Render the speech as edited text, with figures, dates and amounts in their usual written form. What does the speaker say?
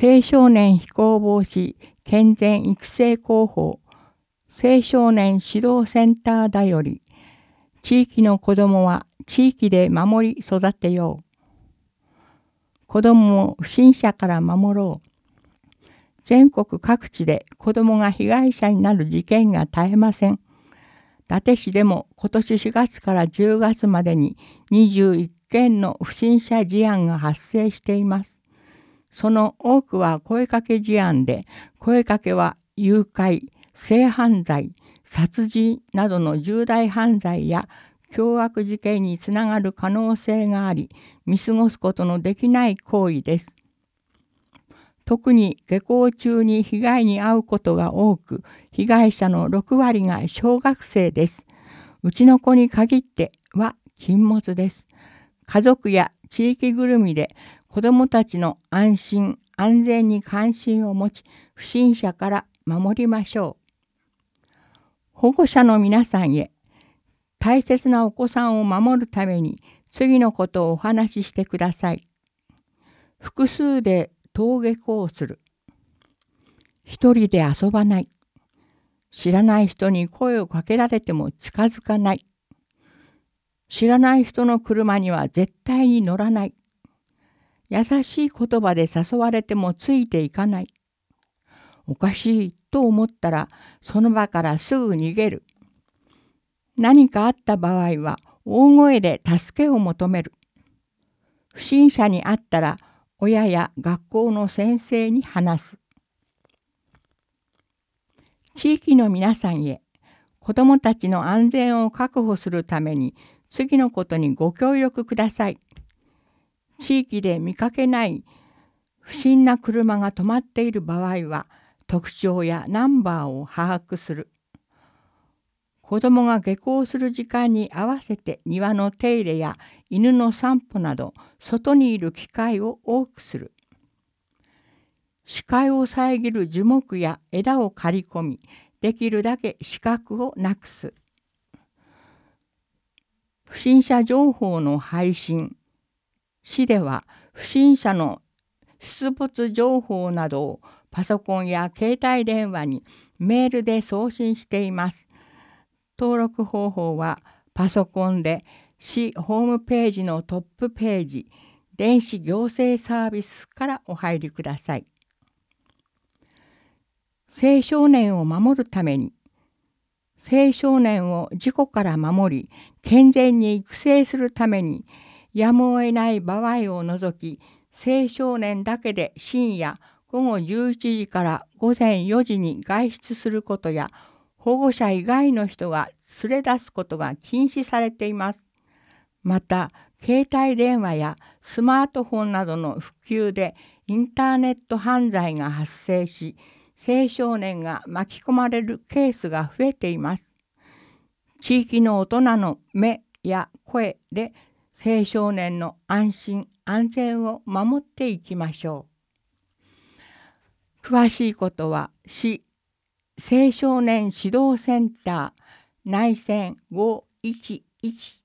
青少年非行防止健全育成広報青少年指導センターだより、地域の子どもは地域で守り育てよう。子どもを不審者から守ろう。全国各地で子どもが被害者になる事件が絶えません。伊達市でも今年4月から10月までに21件の不審者事案が発生しています。その多くは声かけ事案で、声かけは誘拐、性犯罪、殺人などの重大犯罪や凶悪事件につながる可能性があり、見過ごすことのできない行為です。特に下校中に被害に遭うことが多く、被害者の6割が小学生です。うちの子に限っては禁物です。家族や地域ぐるみで子どもたちの安心・安全に関心を持ち、不審者から守りましょう。保護者の皆さんへ、大切なお子さんを守るために次のことをお話ししてください。複数で登下校する。一人で遊ばない。知らない人に声をかけられても近づかない。知らない人の車には絶対に乗らない。優しい言葉で誘われてもついていかない。おかしいと思ったらその場からすぐ逃げる。何かあった場合は大声で助けを求める。不審者に会ったら親や学校の先生に話す。地域の皆さんへ、子どもたちの安全を確保するために次のことにご協力ください。地域で見かけない不審な車が止まっている場合は特徴やナンバーを把握する。子どもが下校する時間に合わせて庭の手入れや犬の散歩など外にいる機会を多くする。視界を遮る樹木や枝を刈り込み、できるだけ視覚をなくす。不審者情報の配信。市では不審者の出没情報などをパソコンや携帯電話にメールで送信しています。登録方法はパソコンで市ホームページのトップページ、電子行政サービスからお入りください。青少年を守るために、青少年を事故から守り、健全に育成するために、やむを得ない場合を除き、青少年だけで深夜午後11時から午前4時に外出することや、保護者以外の人が連れ出すことが禁止されています。また、携帯電話やスマートフォンなどの普及でインターネット犯罪が発生し、青少年が巻き込まれるケースが増えています。地域の大人の目や声で青少年の安心・安全を守っていきましょう。詳しいことは市青少年指導センター内線511